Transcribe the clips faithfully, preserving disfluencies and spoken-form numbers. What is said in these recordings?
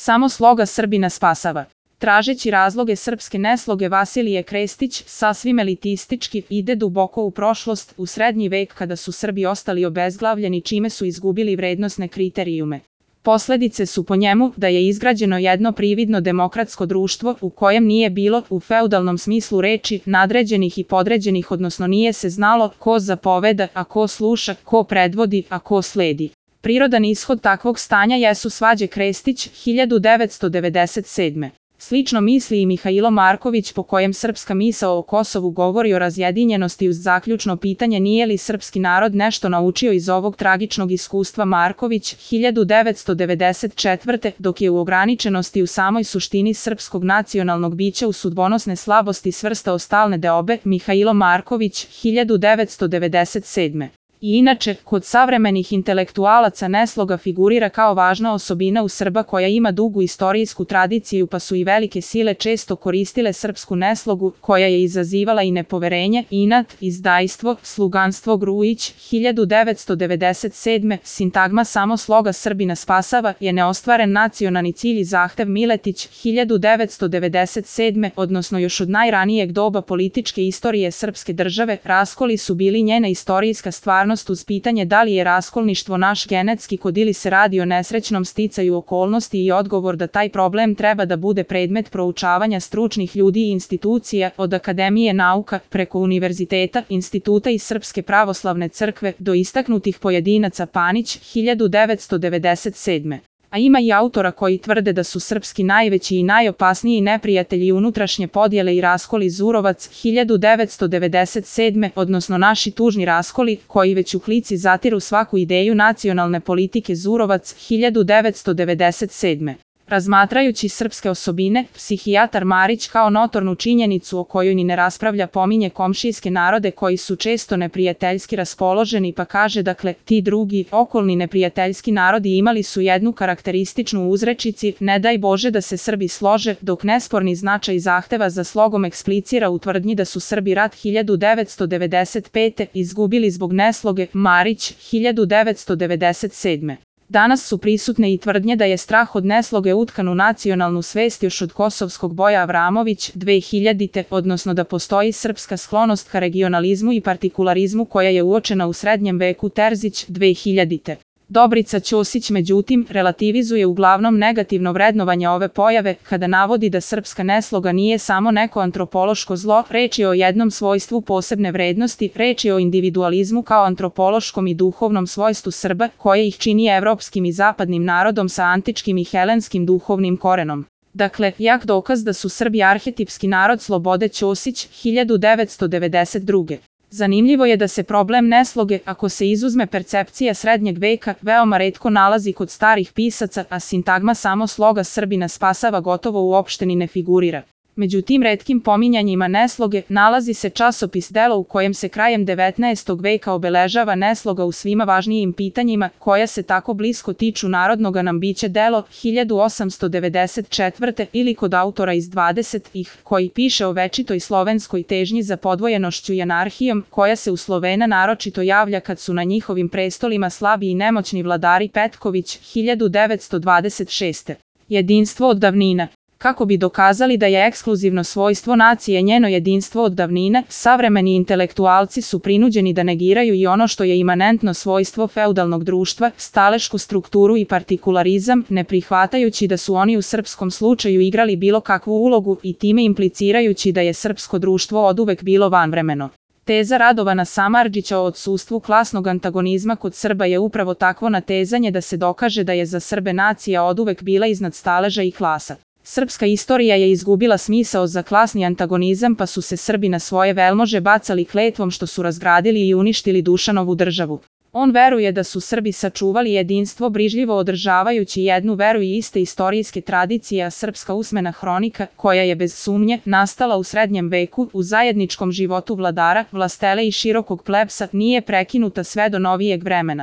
Samo sloga Srbina spasava. Tražeći razloge srpske nesloge Vasilije Krestić, sasvim elitistički, ide duboko u prošlost, u srednji vek kada su Srbi ostali obezglavljeni čime su izgubili vrednosne kriterijume. Posledice su po njemu da je izgrađeno jedno prividno demokratsko društvo u kojem nije bilo, u feudalnom smislu reči, nadređenih i podređenih, odnosno nije se znalo ko zapoveda, a ko sluša, ko predvodi, a ko sledi. Prirodan ishod takvog stanja jesu svađe Krestić, hiljadu devetsto devedeset sedme. Slično misli i Mihailo Marković, po kojem srpska misao o Kosovu govori o razjedinjenosti uz zaključno pitanje nije li srpski narod nešto naučio iz ovog tragičnog iskustva. Marković, hiljadu devetsto devedeset četvrte. Dok je u ograničenosti u samoj suštini srpskog nacionalnog bića u sudbonosne slabosti svrstao stalne deobe, Mihailo Marković, hiljadu devetsto devedeset sedme. I inače, kod savremenih intelektualaca nesloga figurira kao važna osobina u Srba koja ima dugu istorijsku tradiciju, pa su i velike sile često koristile srpsku neslogu, koja je izazivala i nepoverenje, inat, izdajstvo, sluganstvo. Grujić, hiljadu devetsto devedeset sedme. Sintagma samo sloga Srbina spasava je neostvaren nacionalni cilj i zahtev. Miletić, hiljadu devetsto devedeset sedme. Odnosno još od najranijeg doba političke istorije srpske države, raskoli su bili njena istorijska stvarnost uz pitanje da li je raskolništvo naš genetski kod ili se radi o nesrećnom sticaju okolnosti i odgovor da taj problem treba da bude predmet proučavanja stručnih ljudi i institucija, od Akademije nauka, preko univerziteta, instituta i Srpske pravoslavne crkve, do istaknutih pojedinaca. Panić, hiljadu devetsto devedeset sedme. A ima i autora koji tvrde da su srpski najveći i najopasniji neprijatelji unutrašnje podjele i raskoli. Zurovac, hiljadu devetsto devedeset sedme. Odnosno naši tužni raskoli, koji već u klici zatiru svaku ideju nacionalne politike. Zurovac, hiljadu devetsto devedeset sedme. Razmatrajući srpske osobine, psihijatar Marić kao notornu činjenicu o kojoj ni ne raspravlja pominje komšijske narode koji su često neprijateljski raspoloženi, pa kaže dakle, ti drugi, okolni neprijateljski narodi imali su jednu karakterističnu uzrečici, ne daj Bože da se Srbi slože, dok nesporni značaj zahteva za slogom eksplicira u tvrdnji da su Srbi rat hiljadu devetsto devedeset pete. izgubili zbog nesloge. Marić, hiljadu devetsto devedeset sedme. Danas su prisutne i tvrdnje da je strah od nesloge utkan u nacionalnu svest još od kosovskog boja. Avramović, dve hiljadite. Odnosno da postoji srpska sklonost ka regionalizmu i partikularizmu koja je uočena u srednjem veku. Terzić, dve hiljadite. Dobrica Ćosić međutim relativizuje uglavnom negativno vrednovanje ove pojave kada navodi da srpska nesloga nije samo neko antropološko zlo, reč je o jednom svojstvu posebne vrednosti, reč je o individualizmu kao antropološkom i duhovnom svojstvu Srba koje ih čini evropskim i zapadnim narodom sa antičkim i helenskim duhovnim korenom. Dakle, jak dokaz da su Srbi arhetipski narod. Slobode Ćosić, hiljadu devetsto devedeset druge. Zanimljivo je da se problem nesloge, ako se izuzme percepcija srednjeg veka, veoma retko nalazi kod starih pisaca, a sintagma samo sloga Srbina spasava gotovo uopšte ni ne figurira. Među tim retkim pominjanjima nesloge nalazi se časopis Delo u kojem se krajem devetnaestog veka obeležava nesloga u svima važnijim pitanjima koja se tako blisko tiču narodnoga nam bića. Delo, hiljadu osamsto devedeset četvrte. ili kod autora iz dvadesetih koji piše o večitoj slovenskoj težnji za podvojenošću i anarhijom koja se u Slovena naročito javlja kad su na njihovim prestolima slabi i nemoćni vladari. Petković, hiljadu devetsto dvadeset šeste. Jedinstvo od davnina. Kako bi dokazali da je ekskluzivno svojstvo nacije njeno jedinstvo od davnine, savremeni intelektualci su prinuđeni da negiraju i ono što je imanentno svojstvo feudalnog društva, stalešku strukturu i partikularizam, ne prihvatajući da su oni u srpskom slučaju igrali bilo kakvu ulogu i time implicirajući da je srpsko društvo oduvek bilo vanvremeno. Teza Radovana Samardžića o odsustvu klasnog antagonizma kod Srba je upravo takvo natezanje da se dokaže da je za Srbe nacija oduvek bila iznad staleža i klasa. Srpska istorija je izgubila smisao za klasni antagonizam pa su se Srbi na svoje velmože bacali kletvom što su razgradili i uništili Dušanovu državu. On veruje da su Srbi sačuvali jedinstvo brižljivo održavajući jednu veru i iste istorijske tradicije, a srpska usmena hronika, koja je bez sumnje nastala u srednjem veku, u zajedničkom životu vladara, vlastele i širokog plebsa, nije prekinuta sve do novijeg vremena.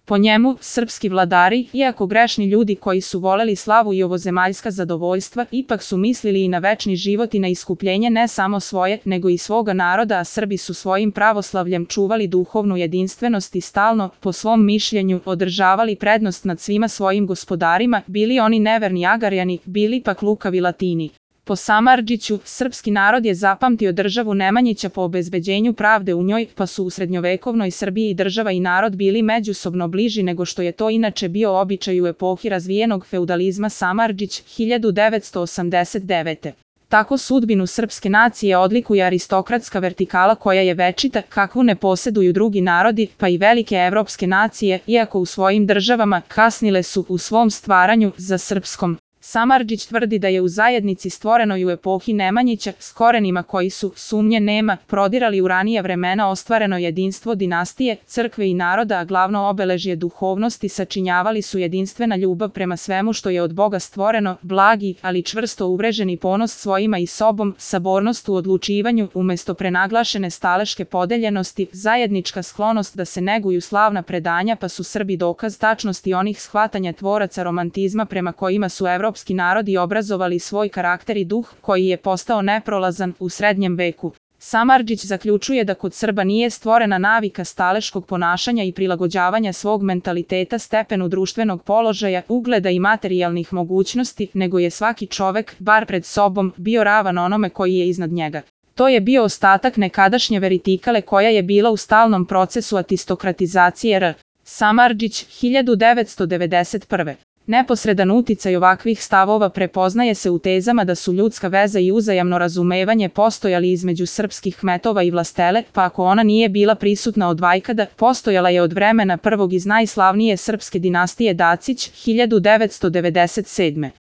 Po njemu, srpski vladari, iako grešni ljudi koji su voleli slavu i ovozemaljska zadovoljstva, ipak su mislili i na večni život i na iskupljenje ne samo svoje, nego i svoga naroda, a Srbi su svojim pravoslavljem čuvali duhovnu jedinstvenost i stalno, po svom mišljenju, održavali prednost nad svima svojim gospodarima, bili oni neverni Agarjani, bili pak lukavi Latini. Po Samardžiću, srpski narod je zapamtio državu Nemanjića po obezbeđenju pravde u njoj, pa su u srednjovekovnoj Srbiji država i narod bili međusobno bliži nego što je to inače bio običaj u epohi razvijenog feudalizma. Samardžić, hiljadu devetsto osamdeset devete. Tako sudbinu srpske nacije odlikuje aristokratska vertikala koja je večita, kakvu ne poseduju drugi narodi, pa i velike evropske nacije, iako u svojim državama kasnile su u svom stvaranju za srpskom. Samardžić tvrdi da je u zajednici stvorenoj u epohi Nemanjića, s korenima koji su, sumnje nema, prodirali u ranija vremena, ostvareno jedinstvo dinastije, crkve i naroda, a glavno obeležje duhovnosti sačinjavali su jedinstvena ljubav prema svemu što je od Boga stvoreno, blagi, ali čvrsto uvreženi ponos svojima i sobom, sabornost u odlučivanju, umesto prenaglašene staleške podeljenosti, zajednička sklonost da se neguju slavna predanja, pa su Srbi dokaz tačnosti onih shvatanja tvoraca romantizma prema kojima su evropski narodi obrazovali svoj karakter i duh, koji je postao neprolazan u srednjem veku. Samardžić zaključuje da kod Srba nije stvorena navika staleškog ponašanja i prilagođavanja svog mentaliteta stepenu društvenog položaja, ugleda i materijalnih mogućnosti, nego je svaki čovek, bar pred sobom, bio ravan onome koji je iznad njega. To je bio ostatak nekadašnje veritikale koja je bila u stalnom procesu atistokratizacije R. Samardžić, hiljadu devetsto devedeset prve. Neposredan uticaj ovakvih stavova prepoznaje se u tezama da su ljudska veza i uzajamno razumevanje postojali između srpskih kmetova i vlastele, pa ako ona nije bila prisutna od vajkada, postojala je od vremena prvog iz najslavnije srpske dinastije Dacić, hiljadu devetsto devedeset sedme.